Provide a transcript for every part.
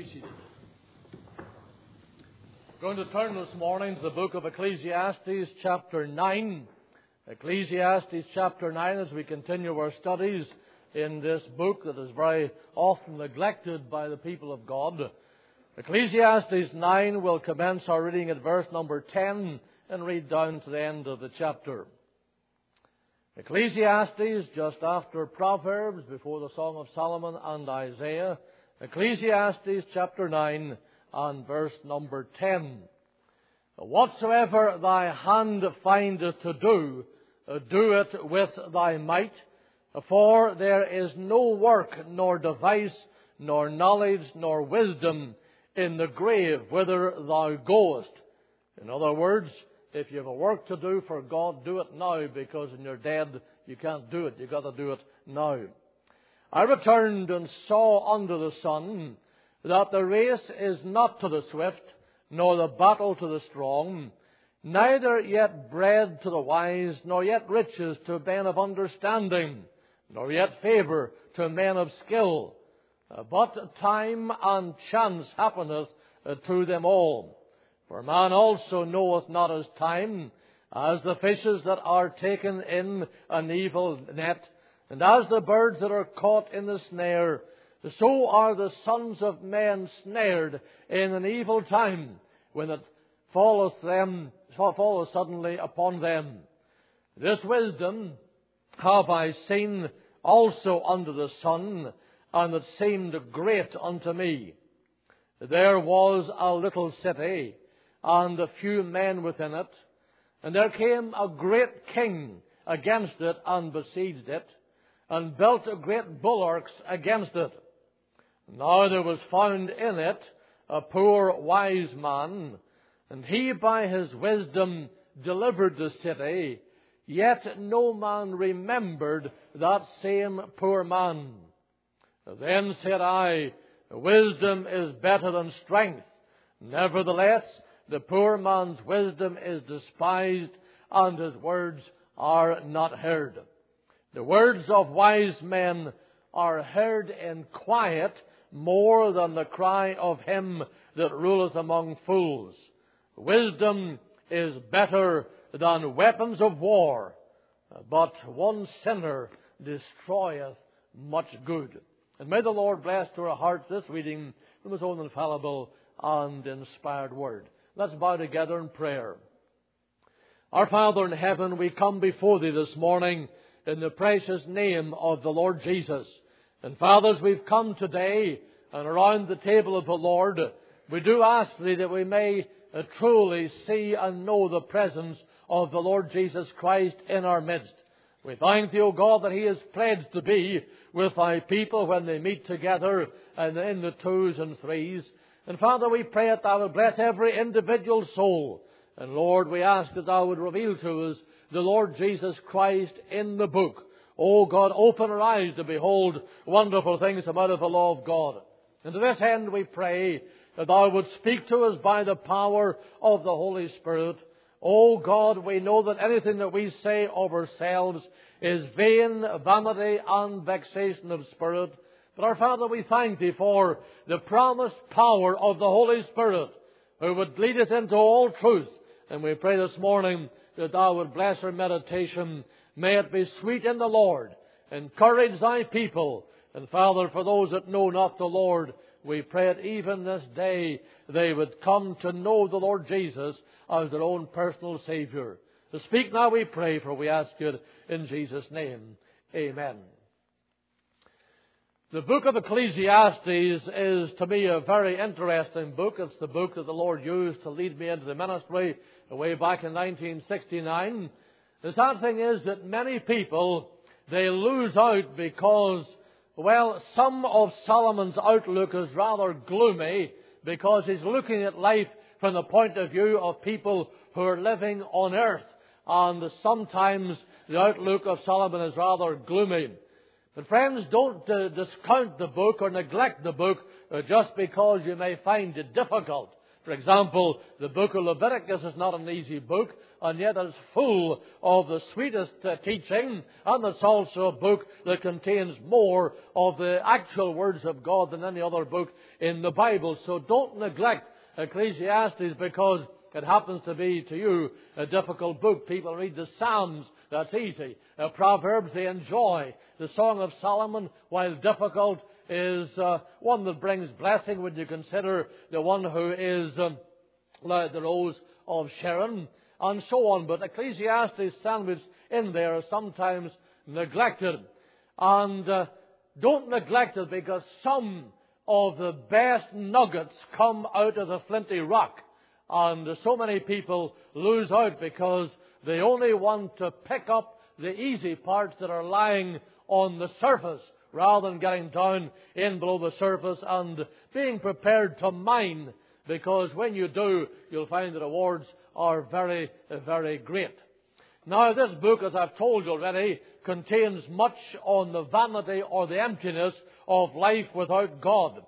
Be seated. We're going to turn this morning to the book of Ecclesiastes, chapter 9. Ecclesiastes, chapter 9, as we continue our studies in this book that is very often neglected by the people of God. Ecclesiastes 9 will commence our reading at verse number 10 and read down to the end of the chapter. Ecclesiastes, just after Proverbs, before the Song of Solomon and Isaiah. Ecclesiastes chapter 9 and verse number 10. Whatsoever thy hand findeth to do, do it with thy might. For there is no work, nor device, nor knowledge, nor wisdom in the grave whither thou goest. In other words, if you have a work to do for God, do it now, because when you're dead, you can't do it. You've got to do it now. I returned and saw under the sun that the race is not to the swift, nor the battle to the strong, neither yet bread to the wise, nor yet riches to men of understanding, nor yet favour to men of skill. But time and chance happeneth to them all. For man also knoweth not his time, as the fishes that are taken in an evil net, and as the birds that are caught in the snare, so are the sons of men snared in an evil time, when it falleth suddenly upon them. This wisdom have I seen also under the sun, and it seemed great unto me. There was a little city, and a few men within it, and there came a great king against it, and besieged it, and built great bulwarks against it. Now there was found in it a poor wise man, and he by his wisdom delivered the city, yet no man remembered that same poor man. Then said I, wisdom is better than strength. Nevertheless, the poor man's wisdom is despised, and his words are not heard. The words of wise men are heard in quiet more than the cry of him that ruleth among fools. Wisdom is better than weapons of war, but one sinner destroyeth much good. And may the Lord bless to our hearts this reading from His own infallible and inspired word. Let's bow together in prayer. Our Father in heaven, we come before Thee this morning in the precious name of the Lord Jesus. And fathers, we've come today and around the table of the Lord, we do ask Thee that we may truly see and know the presence of the Lord Jesus Christ in our midst. We thank Thee, O God, that He is pledged to be with Thy people when they meet together and in the twos and threes. And Father, we pray that Thou would bless every individual soul. And Lord, we ask that Thou would reveal to us the Lord Jesus Christ in the book. O God, open our eyes to behold wonderful things come out of the law of God. And to this end we pray that Thou would speak to us by the power of the Holy Spirit. O God, we know that anything that we say of ourselves is vain, vanity, and vexation of spirit. But our Father, we thank Thee for the promised power of the Holy Spirit, who would lead us into all truth. And we pray this morning that Thou would bless our meditation. May it be sweet in the Lord. Encourage Thy people. And Father, for those that know not the Lord, we pray that even this day they would come to know the Lord Jesus as their own personal Savior. To speak now we pray, for we ask it in Jesus' name. Amen. The book of Ecclesiastes is to me a very interesting book. It's the book that the Lord used to lead me into the ministry way back in 1969. The sad thing is that many people, they lose out because, well, some of Solomon's outlook is rather gloomy, because he's looking at life from the point of view of people who are living on earth. And sometimes the outlook of Solomon is rather gloomy. But friends, don't discount the book or neglect the book just because you may find it difficult. For example, the book of Leviticus is not an easy book, and yet it's full of the sweetest teaching, and it's also a book that contains more of the actual words of God than any other book in the Bible. So don't neglect Ecclesiastes because it happens to be, to you, a difficult book. People read the Psalms, that's easy. Proverbs, they enjoy. The Song of Solomon, while difficult, is one that brings blessing when you consider the one who is the Rose of Sharon, and so on. But Ecclesiastes sandwiched in there is sometimes neglected. And don't neglect it, because some of the best nuggets come out of the flinty rock. And so many people lose out because they only want to pick up the easy parts that are lying on the surface, rather than getting down in below the surface and being prepared to mine, because when you do, you'll find the rewards are very, very great. Now, this book, as I've told you already, contains much on the vanity or the emptiness of life without God.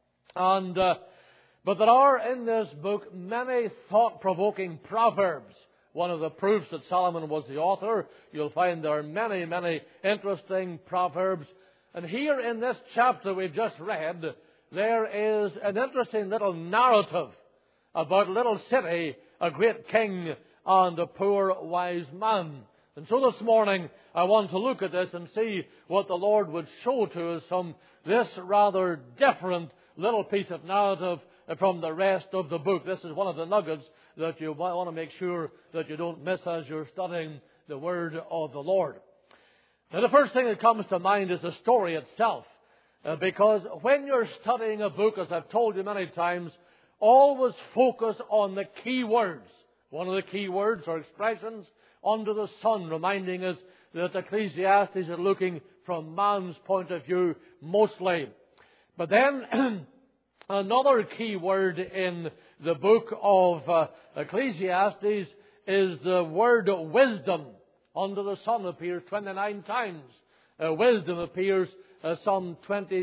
But there are in this book many thought-provoking proverbs. One of the proofs that Solomon was the author, you'll find there are many, many interesting proverbs. And here in this chapter we've just read, there is an interesting little narrative about a little city, a great king, and a poor wise man. And so this morning I want to look at this and see what the Lord would show to us from this rather different little piece of narrative from the rest of the book. This is one of the nuggets that you want to make sure that you don't miss as you're studying the Word of the Lord. Now, the first thing that comes to mind is the story itself. Because when you're studying a book, as I've told you many times, always focus on the key words. One of the key words or expressions, under the sun, reminding us that Ecclesiastes is looking from man's point of view mostly. But then another key word in the book of Ecclesiastes is the word wisdom. Under the sun appears 29 times. Wisdom appears some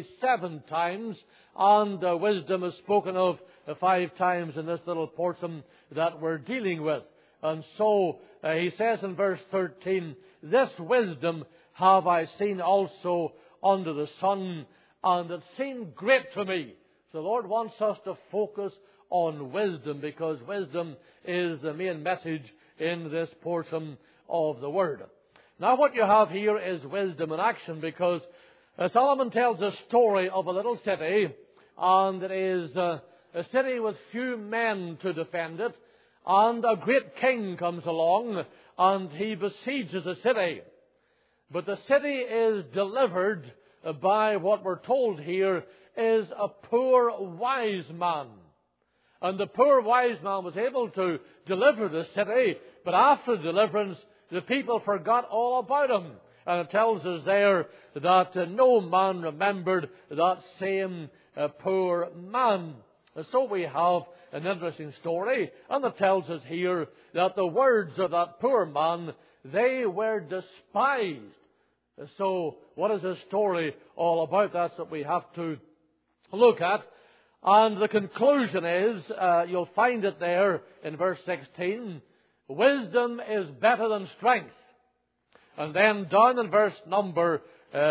27 times. And wisdom is spoken of 5 times in this little portion that we're dealing with. And so he says in verse 13, "This wisdom have I seen also under the sun, and it seemed great to me." So the Lord wants us to focus on wisdom, because wisdom is the main message in this portion of the Word. Now what you have here is wisdom in action, because Solomon tells a story of a little city, and it is a city with few men to defend it, and a great king comes along and he besieges the city. But the city is delivered by what we're told here is a poor wise man. And the poor wise man was able to deliver the city, but after deliverance, the people forgot all about him. And it tells us there that no man remembered that same poor man. And so we have an interesting story, and it tells us here that the words of that poor man, they were despised. So what is this story all about? That's what we have to look at. And the conclusion is, you'll find it there in verse 16, wisdom is better than strength. And then down in verse number,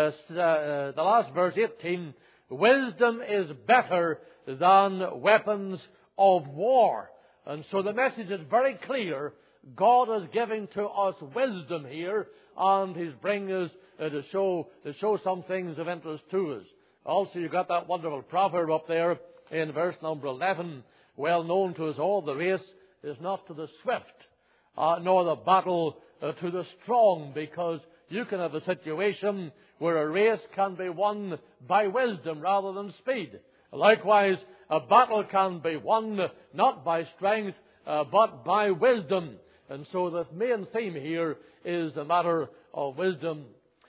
the last verse 18, wisdom is better than weapons of war. And so the message is very clear. God is giving to us wisdom here, and He's bringing us to show some things of interest to us. Also, you've got that wonderful proverb up there in verse number 11, well known to us all, the race is not to the swift, nor the battle to the strong, because you can have a situation where a race can be won by wisdom rather than speed. Likewise, a battle can be won not by strength, but by wisdom. And so the main theme here is the matter of wisdom.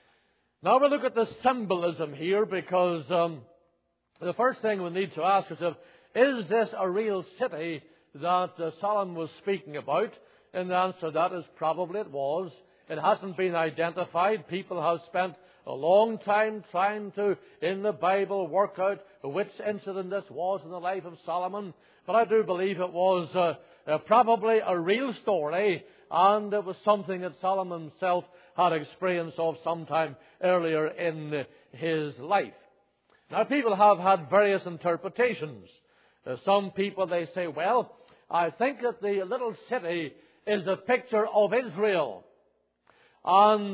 Now we'll look at the symbolism here, because the first thing we need to ask ourselves, is this a real city that Solomon was speaking about? And the answer to that is probably it was. It hasn't been identified. People have spent a long time trying to, in the Bible, work out which incident this was in the life of Solomon. But I do believe it was probably a real story, and it was something that Solomon himself had experience of sometime earlier in his life. Now, people have had various interpretations. Some people, they say, well, I think that the little city is a picture of Israel. And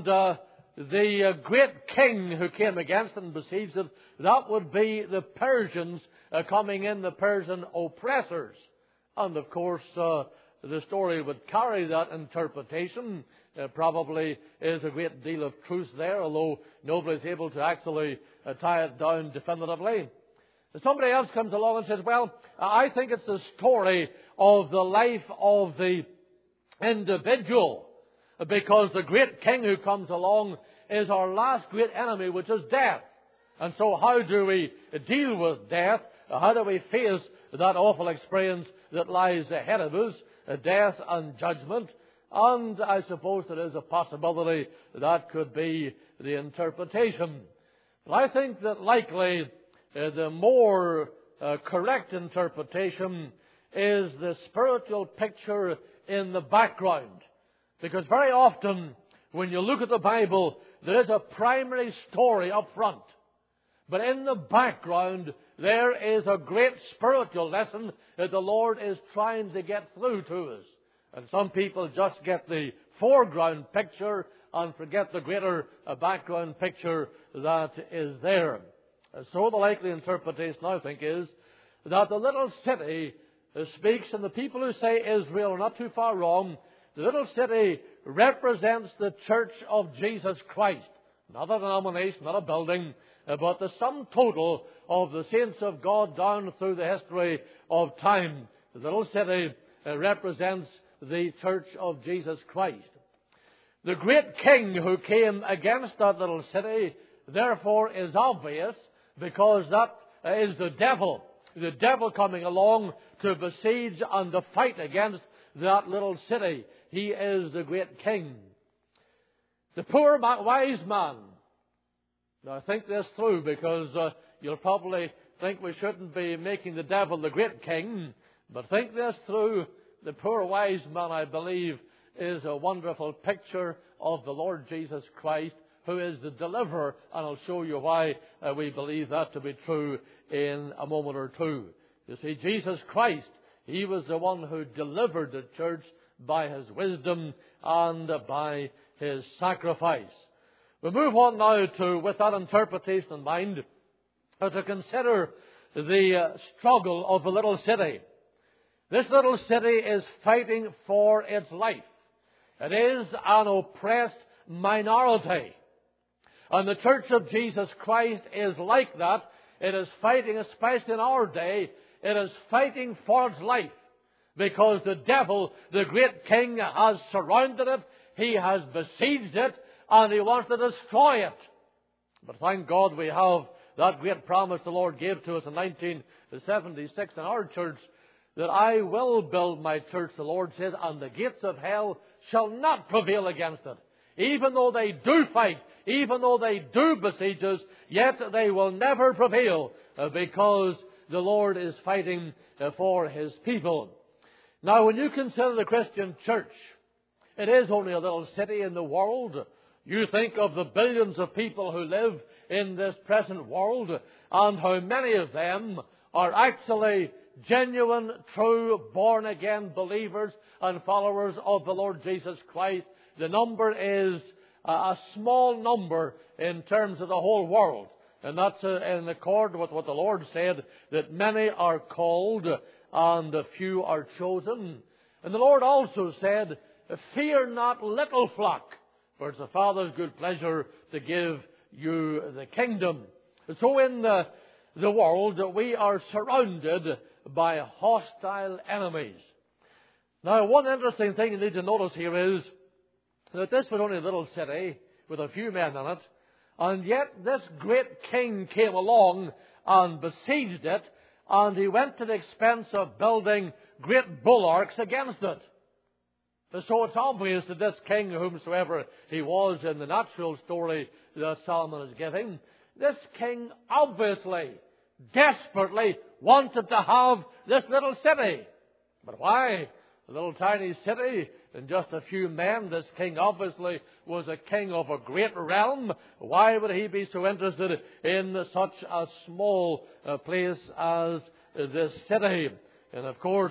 the great king who came against it and besieged it, that would be the Persians coming in, the Persian oppressors. And of course, the story would carry that interpretation. Probably is a great deal of truth there, although nobody is able to actually tie it down definitively. Somebody else comes along and says, well, I think it's the story of the life of the individual, because the great king who comes along is our last great enemy, which is death. And so how do we deal with death? How do we face that awful experience that lies ahead of us, death and judgment? And I suppose there is a possibility that could be the interpretation. But I think that likely the more correct interpretation is the spiritual picture in the background. Because very often, when you look at the Bible, there is a primary story up front. But in the background, there is a great spiritual lesson that the Lord is trying to get through to us. And some people just get the foreground picture and forget the greater background picture that is there. So the likely interpretation, I think, is that the little city speaks, and the people who say Israel are not too far wrong. The little city represents the church of Jesus Christ. Not a denomination, not a building, but the sum total of the saints of God down through the history of time. The little city represents the church of Jesus Christ. The great king who came against that little city, therefore, is obvious, because that is the devil. The devil coming along to besiege and to fight against that little city. He is the great king. The poor wise man. Now think this through, because you'll probably think we shouldn't be making the devil the great king. But think this through. The poor wise man, I believe, is a wonderful picture of the Lord Jesus Christ, who is the deliverer. And I'll show you why we believe that to be true in a moment or two. You see, Jesus Christ, He was the one who delivered the church by His wisdom and by His sacrifice. We move on now to, with that interpretation in mind, to consider the struggle of the little city. This little city is fighting for its life. It is an oppressed minority. And the church of Jesus Christ is like that. It is fighting, especially in our day, it is fighting for its life. Because the devil, the great king, has surrounded it, he has besieged it, and he wants to destroy it. But thank God we have that great promise the Lord gave to us in 1976 in our church, that I will build my church, the Lord says, and the gates of hell shall not prevail against it. Even though they do fight, even though they do besiege us, yet they will never prevail, because the Lord is fighting for His people. Now, when you consider the Christian church, it is only a little city in the world. You think of the billions of people who live in this present world, and how many of them are actually genuine, true, born-again believers and followers of the Lord Jesus Christ. The number is a small number in terms of the whole world. And that's in accord with what the Lord said, that many are called and a few are chosen. And the Lord also said, fear not, little flock, for it's the Father's good pleasure to give you the kingdom. So in the world, we are surrounded by hostile enemies. Now, one interesting thing you need to notice here is that this was only a little city with a few men in it, and yet this great king came along and besieged it, and he went to the expense of building great bulwarks against it. So it's obvious that this king, whomsoever he was in the natural story that Solomon is giving, this king obviously, desperately wanted to have this little city. But why? A little tiny city and just a few men. This king obviously was a king of a great realm. Why would he be so interested in such a small place as this city? And of course,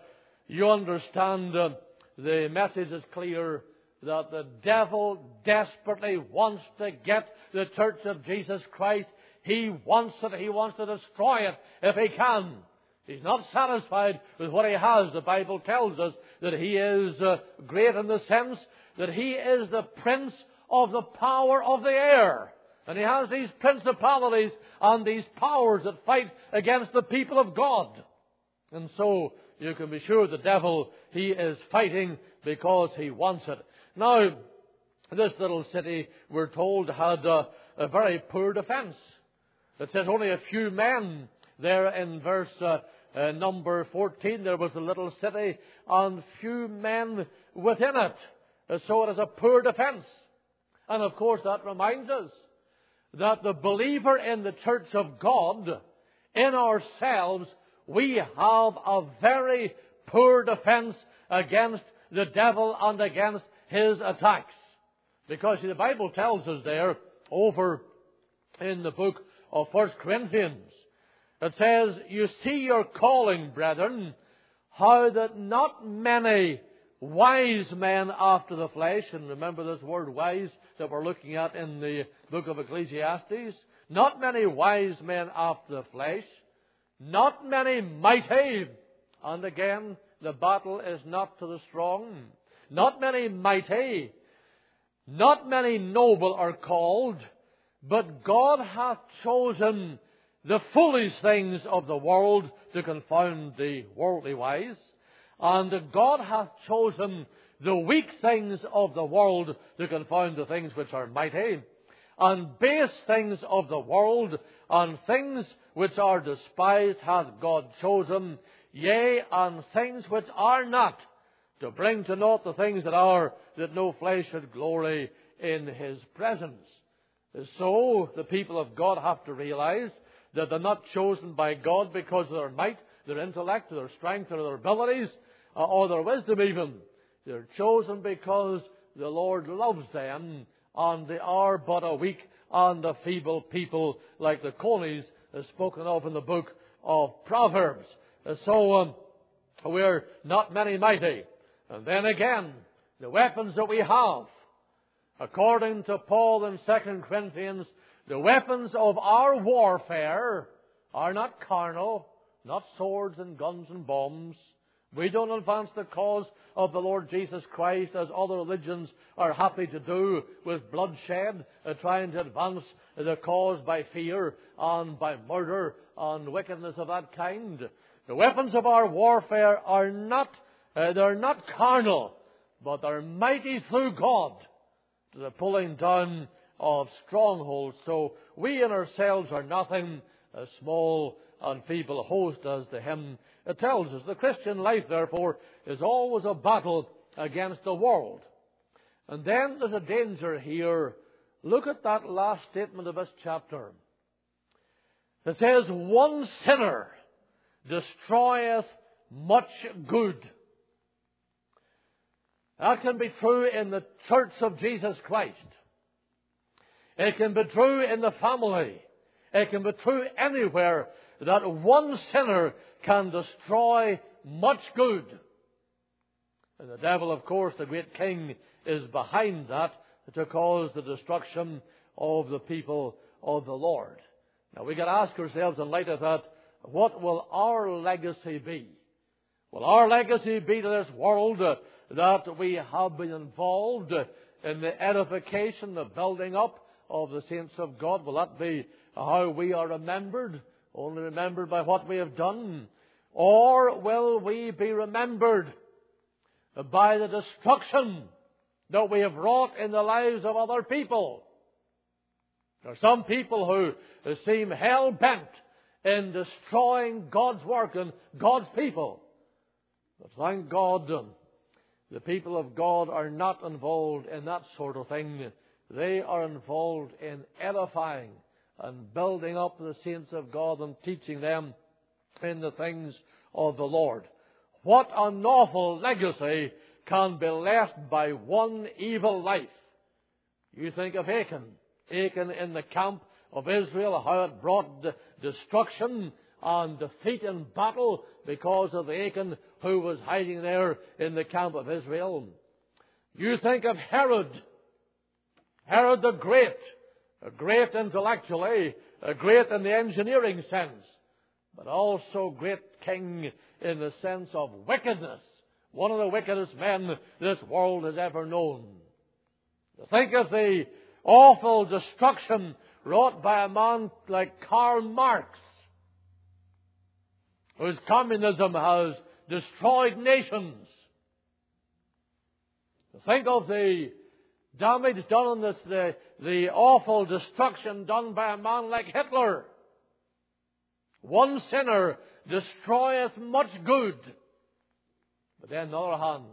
you understand the message is clear that the devil desperately wants to get the church of Jesus Christ. He wants it. He wants to destroy it if he can. He's not satisfied with what he has. The Bible tells us that he is great in the sense that he is the prince of the power of the air. And he has these principalities and these powers that fight against the people of God. And so you can be sure the devil, he is fighting because he wants it. Now, this little city, we're told, had a very poor defense. It says only a few men. There in verse number 14, there was a little city and few men within it. So it is a poor defense. And of course that reminds us that the believer in the church of God, in ourselves, we have a very poor defense against the devil and against his attacks. Because the Bible tells us there, over in the book of 1 Corinthians, it says, "You see your calling, brethren, how that not many wise men after the flesh," and remember this word wise that we're looking at in the book of Ecclesiastes, "not many wise men after the flesh, not many mighty," and again, the battle is not to the strong, "not many mighty, not many noble are called, but God hath chosen the foolish things of the world to confound the worldly wise. And God hath chosen the weak things of the world to confound the things which are mighty. And base things of the world, and things which are despised hath God chosen, yea, and things which are not, to bring to naught the things that are, that no flesh should glory in his presence." So the people of God have to realize that they're not chosen by God because of their might, their intellect, their strength, or their abilities, or their wisdom even. They're chosen because the Lord loves them, and they are but a weak and a feeble people, like the conies spoken of in the book of Proverbs. So we're not many mighty. And then again, the weapons that we have, according to Paul in 2 Corinthians, the weapons of our warfare are not carnal, not swords and guns and bombs. We don't advance the cause of the Lord Jesus Christ as other religions are happy to do, with bloodshed, trying to advance the cause by fear and by murder and wickedness of that kind. The weapons of our warfare are they're not carnal, but they're mighty through God to the pulling down of strongholds. So we in ourselves are nothing, a small and feeble host, as the hymn tells us. The Christian life, therefore, is always a battle against the world. And then there's a danger here. Look at that last statement of this chapter. It says, "One sinner destroyeth much good." That can be true in the church of Jesus Christ. It can be true in the family. It can be true anywhere that one sinner can destroy much good. And the devil, of course, the great king, is behind that to cause the destruction of the people of the Lord. Now we got to ask ourselves in light of that, what will our legacy be? Will our legacy be to this world that we have been involved in the edification, the building up of the saints of God? Will that be how we are remembered? Only remembered by what we have done? Or will we be remembered by the destruction that we have wrought in the lives of other people? There are some people who seem hell-bent in destroying God's work and God's people. But thank God The people of God are not involved in that sort of thing. They are involved in edifying and building up the saints of God and teaching them in the things of the Lord. What an awful legacy can be left by one evil life. You think of Achan. Achan in the camp of Israel, how it brought destruction and defeat in battle because of Achan who was hiding there in the camp of Israel. You think of Herod. Herod the Great. A great intellectually, a great in the engineering sense, but also great king in the sense of wickedness. One of the wickedest men this world has ever known. Think of the awful destruction wrought by a man like Karl Marx, whose communism has destroyed nations. Think of the damage done on this, the awful destruction done by a man like Hitler. One sinner destroyeth much good. But then on the other hand,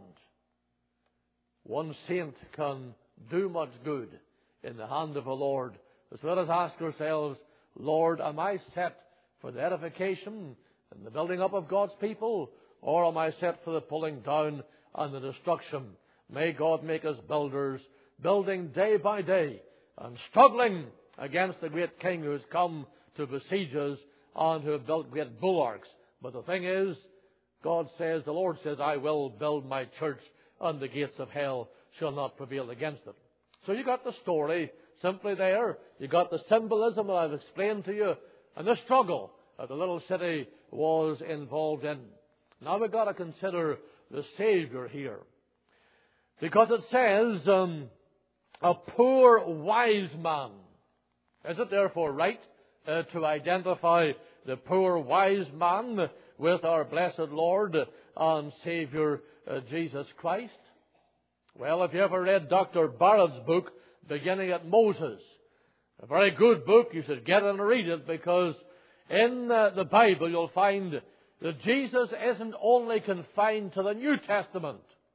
one saint can do much good in the hand of the Lord. So let us ask ourselves, Lord, am I set for the edification and the building up of God's people, or am I set for the pulling down and the destruction? May God make us builders, building day by day and struggling against the great king who has come to besiege us and who have built great bulwarks. But the thing is, God says, the Lord says, I will build my church and the gates of hell shall not prevail against it. So you got the story simply there. You got the symbolism that I've explained to you and the struggle that the little city was involved in. Now we've got to consider the Savior here. Because it says, a poor wise man. Is it therefore right to identify the poor wise man with our blessed Lord and Savior Jesus Christ? Well, if you ever read Dr. Barrett's book, Beginning at Moses, a very good book, you should get it and read it, because in the Bible you'll find that Jesus isn't only confined to the New Testament,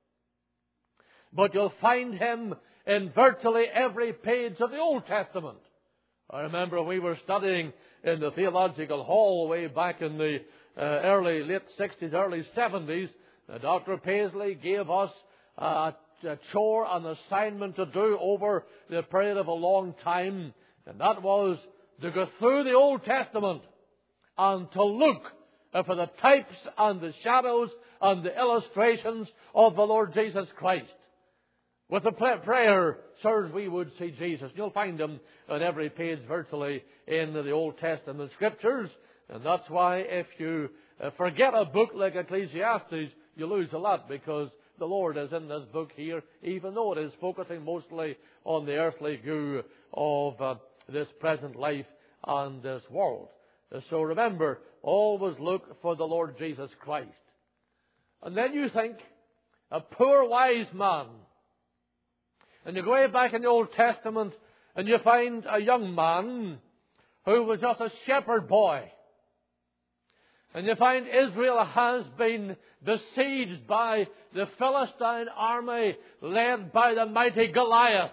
but you'll find Him in virtually every page of the Old Testament. I remember we were studying in the theological hall way back in the late 60s, early 70s. Dr. Paisley gave us a chore, an assignment to do over the period of a long time, and that was to go through the Old Testament and to look for the types and the shadows and the illustrations of the Lord Jesus Christ. With the prayer, sirs, we would see Jesus. You'll find Him on every page virtually in the Old Testament Scriptures. And that's why if you forget a book like Ecclesiastes, you lose a lot, because the Lord is in this book here, even though it is focusing mostly on the earthly view of this present life and this world. So remember, always look for the Lord Jesus Christ. And then you think, a poor wise man. And you go way back in the Old Testament and you find a young man who was just a shepherd boy. And you find Israel has been besieged by the Philistine army led by the mighty Goliath.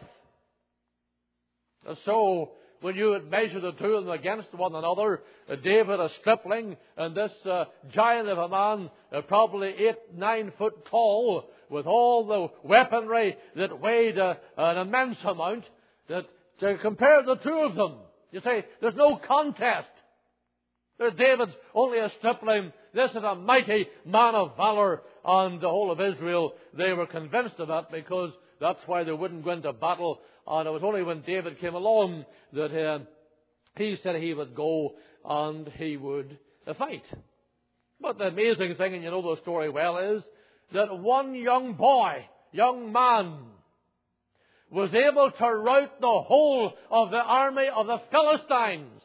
So when you would measure the two of them against one another, David a stripling and this giant of a man, probably 8-9 foot tall, with all the weaponry that weighed an immense amount, that to compare the two of them, you say, there's no contest. David's only a stripling. This is a mighty man of valor. And the whole of Israel, they were convinced of that, because that's why they wouldn't go into battle. And it was only when David came along that he said he would go and he would fight. But the amazing thing, and you know the story well, is that one young boy, young man, was able to rout the whole of the army of the Philistines.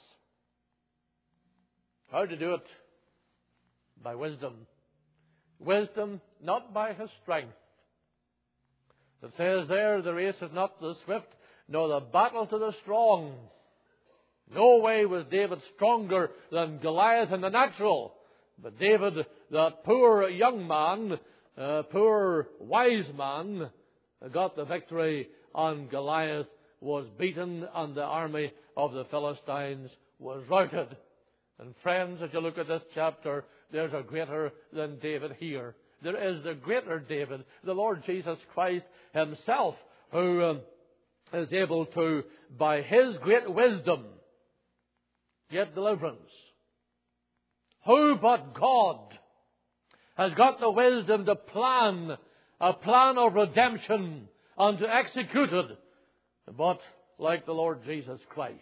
How to do it? By wisdom. Wisdom, not by his strength. It says there, the race is not the swift, nor the battle to the strong. No way was David stronger than Goliath in the natural. But David, that poor young man, poor wise man got the victory, and Goliath was beaten, and the army of the Philistines was routed. And friends, as you look at this chapter, there's a greater than David here. There is the greater David, the Lord Jesus Christ himself, who is able to, by his great wisdom, get deliverance. Who but God has got the wisdom to plan a plan of redemption and to execute it, but like the Lord Jesus Christ?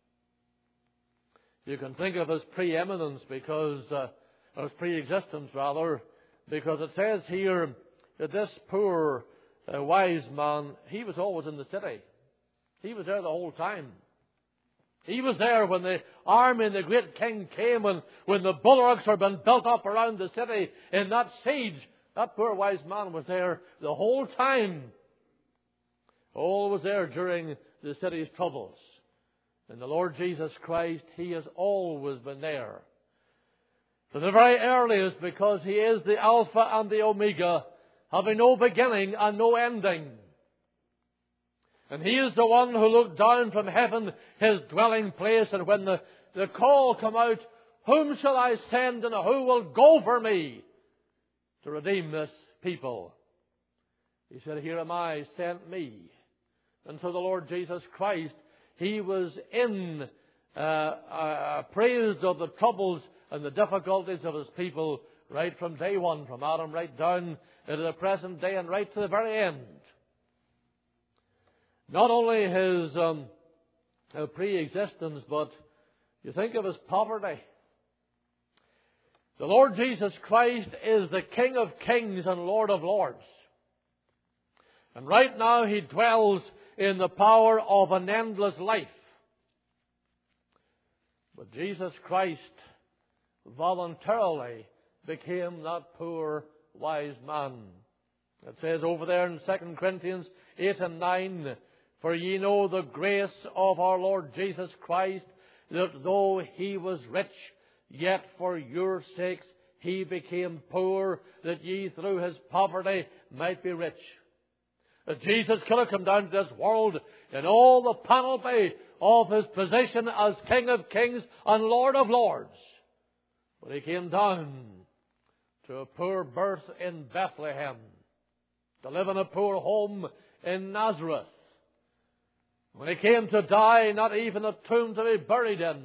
You can think of his preeminence because, or his pre-existence rather, because it says here that this poor wise man, he was always in the city. He was there the whole time. He was there when the army and the great king came, and when the bulwarks were being built up around the city in that siege. That poor wise man was there the whole time. Always there during the city's troubles. And the Lord Jesus Christ, he has always been there. From the very earliest, because he is the Alpha and the Omega, having no beginning and no ending. And he is the one who looked down from heaven, his dwelling place, and when the call come out, whom shall I send and who will go for me to redeem this people? He said, here am I, send me. And so the Lord Jesus Christ, he was praised of the troubles and the difficulties of his people right from day one, from Adam right down into the present day and right to the very end. Not only his pre-existence, but you think of his poverty. The Lord Jesus Christ is the King of kings and Lord of lords. And right now he dwells in the power of an endless life. But Jesus Christ voluntarily became that poor wise man. It says over there in 2 Corinthians 8 and 9, for ye know the grace of our Lord Jesus Christ, that though he was rich, yet for your sakes he became poor, that ye through his poverty might be rich. That Jesus could have come down to this world in all the panoply of his position as King of kings and Lord of lords. But he came down to a poor birth in Bethlehem, to live in a poor home in Nazareth. When he came to die, not even a tomb to be buried in,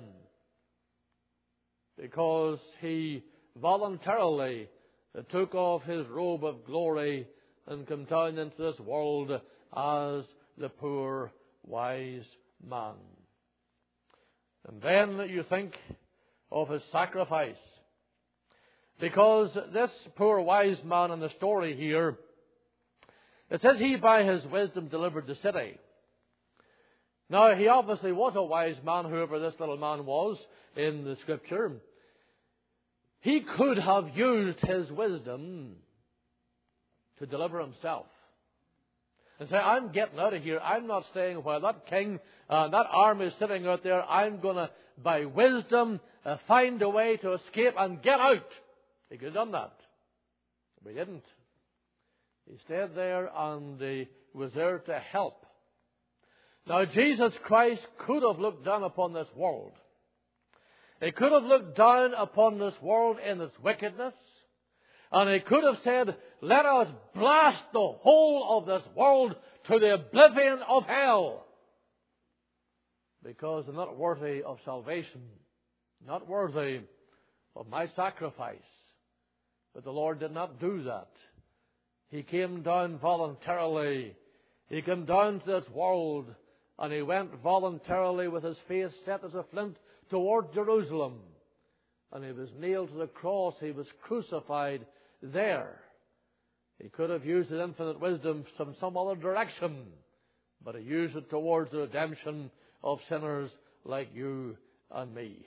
because he voluntarily took off his robe of glory and came down into this world as the poor wise man. And then you think of his sacrifice, because this poor wise man in the story here, it says he by his wisdom delivered the city. Now, he obviously was a wise man, whoever this little man was in the Scripture. He could have used his wisdom to deliver himself. And say, I'm getting out of here. I'm not staying while that king, that army is sitting out there. I'm going to, by wisdom, find a way to escape and get out. He could have done that. But he didn't. He stayed there and he was there to help. Now, Jesus Christ could have looked down upon this world. He could have looked down upon this world in its wickedness. And he could have said, let us blast the whole of this world to the oblivion of hell. Because they're not worthy of salvation. Not worthy of my sacrifice. But the Lord did not do that. He came down voluntarily. He came down to this world. And he went voluntarily with his face set as a flint toward Jerusalem. And he was nailed to the cross. He was crucified there. He could have used his infinite wisdom from some other direction. But he used it towards the redemption of sinners like you and me.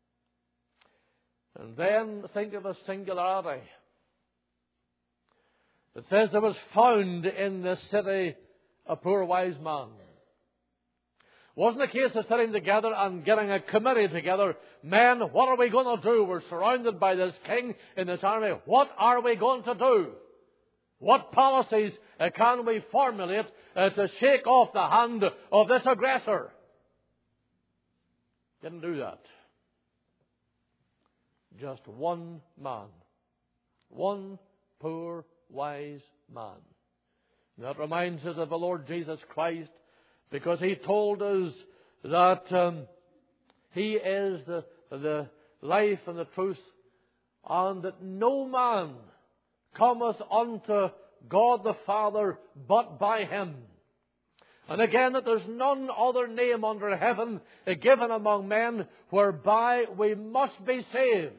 And then think of a singularity. It says there was found in this city a poor wise man. Wasn't a case of sitting together and getting a committee together. Men, what are we going to do? We're surrounded by this king in this army. What are we going to do? What policies can we formulate to shake off the hand of this aggressor? Didn't do that. Just one man. One poor, wise man. And that reminds us of the Lord Jesus Christ, because He told us that He is the life and the truth, and that no man cometh unto God the Father but by Him. And again, that there's none other name under heaven given among men whereby we must be saved.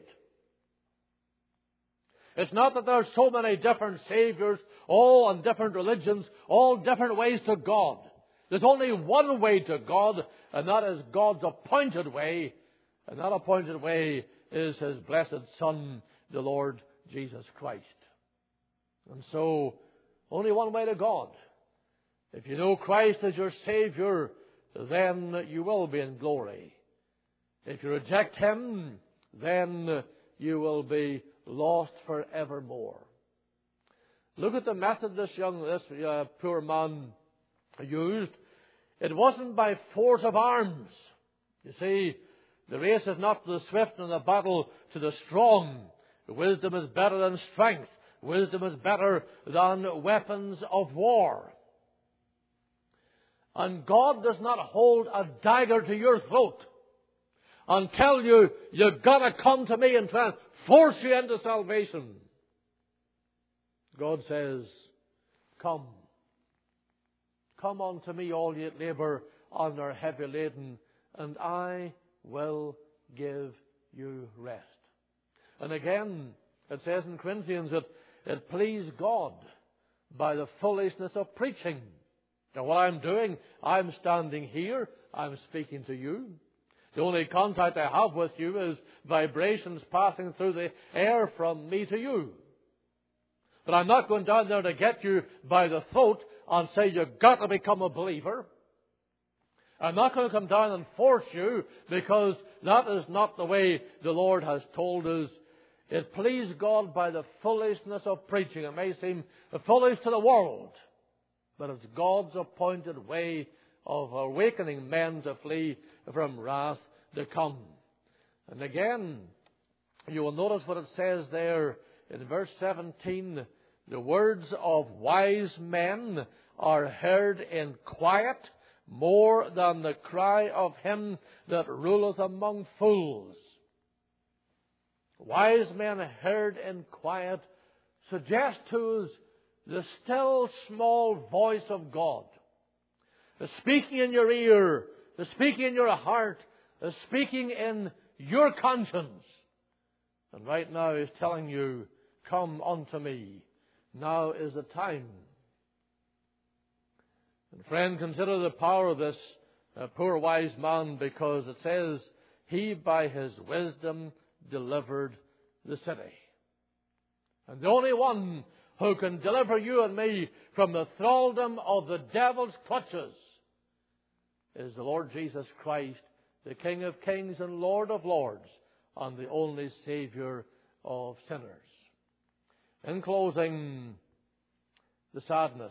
It's not that there are so many different saviors, all and different religions, all different ways to God. There's only one way to God, and that is God's appointed way. And that appointed way is His blessed Son, the Lord Jesus Christ. And so, only one way to God. If you know Christ as your Savior, then you will be in glory. If you reject Him, then you will be lost forevermore. Look at the method this poor man used. It wasn't by force of arms. You see, the race is not to the swift and the battle to the strong. Wisdom is better than strength. Wisdom is better than weapons of war. And God does not hold a dagger to your throat and tell you, you've got to come to me and try and force you into salvation. God says, come. Come unto me, all ye that labour and are heavy laden, and I will give you rest. And again, it says in Corinthians that it pleased God by the foolishness of preaching. Now what I'm doing, I'm standing here, I'm speaking to you. The only contact I have with you is vibrations passing through the air from me to you. But I'm not going down there to get you by the throat and say you've got to become a believer. I'm not going to come down and force you, because that is not the way the Lord has told us. It pleased God by the foolishness of preaching. It may seem foolish to the world, but it's God's appointed way of awakening men to flee from wrath to come. And again, you will notice what it says there in verse 17. The words of wise men are heard in quiet more than the cry of him that ruleth among fools. Wise men heard in quiet suggest to us the still small voice of God. The speaking in your ear, the speaking in your heart, the speaking in your conscience. And right now He's telling you, come unto me. Now is the time. And friend, consider the power of this poor wise man, because it says, he by his wisdom delivered the city. And the only one who can deliver you and me from the thraldom of the devil's clutches is the Lord Jesus Christ, the King of kings and Lord of lords, and the only Savior of sinners. In closing, the sadness.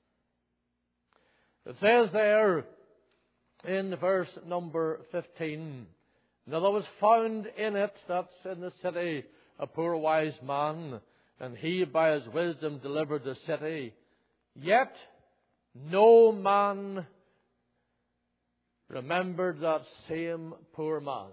It says there in verse number 15, now there was found in it, that's in the city, a poor wise man, and he by his wisdom delivered the city. Yet no man remembered that same poor man.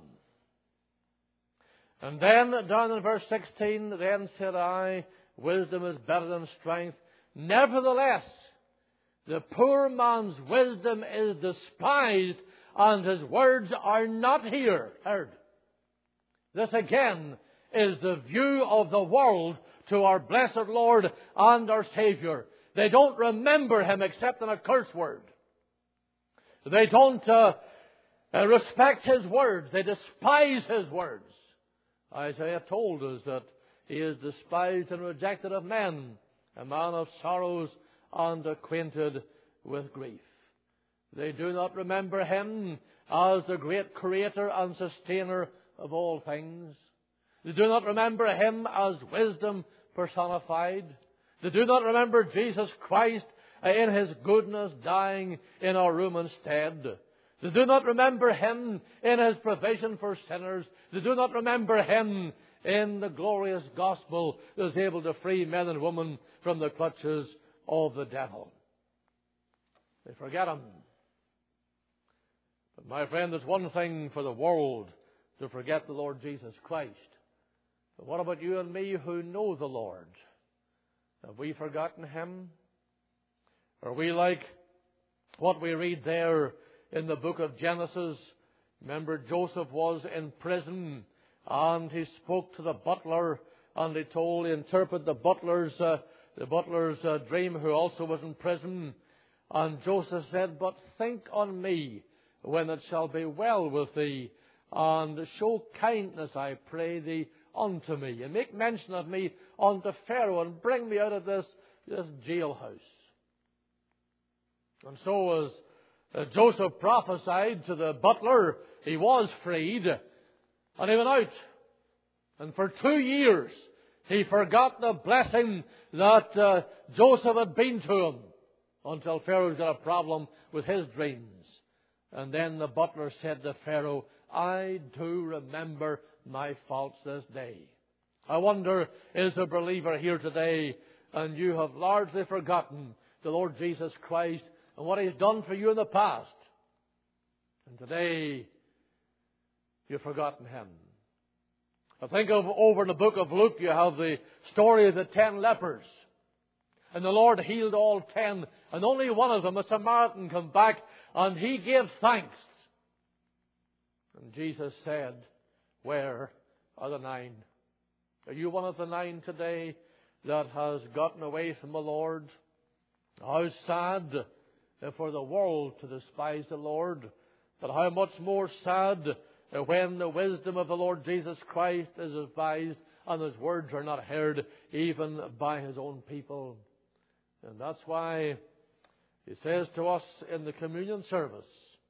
And then down in verse 16, then said I, wisdom is better than strength. Nevertheless, the poor man's wisdom is despised, and his words are not heard. This again is the view of the world to our blessed Lord and our Savior. They don't remember Him except in a curse word. They don't respect His words. They despise His words. Isaiah told us that He is despised and rejected of men, a man of sorrows and acquainted with grief. They do not remember Him as the great Creator and Sustainer of all things. They do not remember Him as wisdom personified. They do not remember Jesus Christ in His goodness dying in our room instead. They do not remember Him in His provision for sinners. They do not remember Him in the glorious gospel that is able to free men and women from the clutches of the devil. They forget Him. But my friend, it's one thing for the world to forget the Lord Jesus Christ. But what about you and me who know the Lord? Have we forgotten Him? Are we like what we read there in the book of Genesis? Remember, Joseph was in prison and he spoke to the butler and he interpreted the butler's dream, who also was in prison. And Joseph said, "But think on me when it shall be well with thee, and show kindness, I pray thee, unto me, and make mention of me unto Pharaoh, and bring me out of this jailhouse." And so as Joseph prophesied to the butler, he was freed, and he went out. And for 2 years, he forgot the blessing that Joseph had been to him, until Pharaoh's got a problem with his dreams. And then the butler said to Pharaoh, "I do remember my faults this day." I wonder, is a believer here today and you have largely forgotten the Lord Jesus Christ and what He's done for you in the past? And today, you've forgotten Him. I think of over in the book of Luke, you have the story of the 10 lepers. And the Lord healed all 10, and only one of them, a Samaritan, came back, and he gave thanks. And Jesus said, "Where are the 9? Are you one of the 9 today that has gotten away from the Lord? How sad for the world to despise the Lord, but how much more sad when the wisdom of the Lord Jesus Christ is despised and His words are not heard even by His own people." And that's why He says to us in the communion service,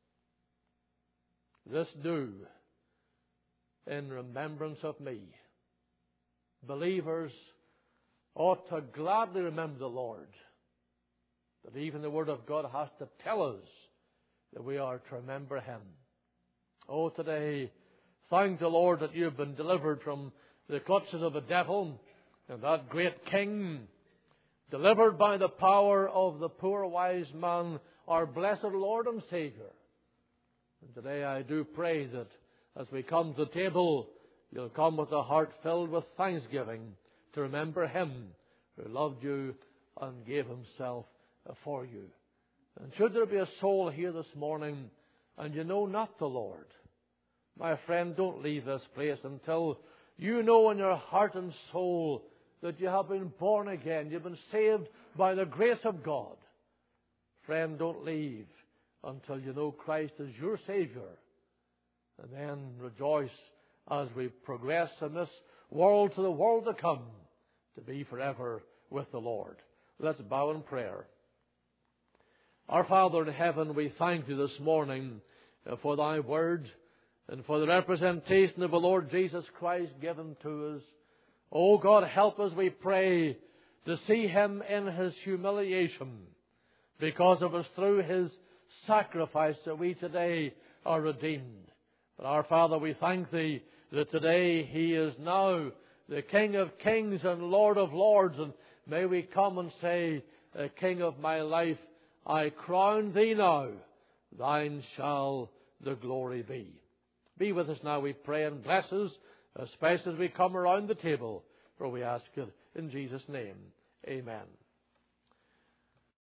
"This do in remembrance of me." Believers ought to gladly remember the Lord. But even the Word of God has to tell us that we are to remember Him. Oh, today, thank the Lord that you have been delivered from the clutches of the devil and that great King, delivered by the power of the poor wise man, our blessed Lord and Saviour. And today I do pray that as we come to the table, you'll come with a heart filled with thanksgiving to remember Him who loved you and gave Himself for you. And should there be a soul here this morning and you know not the Lord, my friend, don't leave this place until you know in your heart and soul that you have been born again. You've been saved by the grace of God. Friend, don't leave until you know Christ as your Saviour. And then rejoice as we progress in this world to the world to come, to be forever with the Lord. Let's bow in prayer. Our Father in heaven, we thank Thee this morning for Thy word and for the representation of the Lord Jesus Christ given to us. Oh God, help us, we pray, to see Him in His humiliation, because it was through His sacrifice that we today are redeemed. But our Father, we thank Thee that today He is now the King of kings and Lord of lords. And may we come and say, "King of my life, I crown Thee now. Thine shall the glory be." Be with us now, we pray, and bless us, especially as we come around the table, for we ask it in Jesus' name. Amen.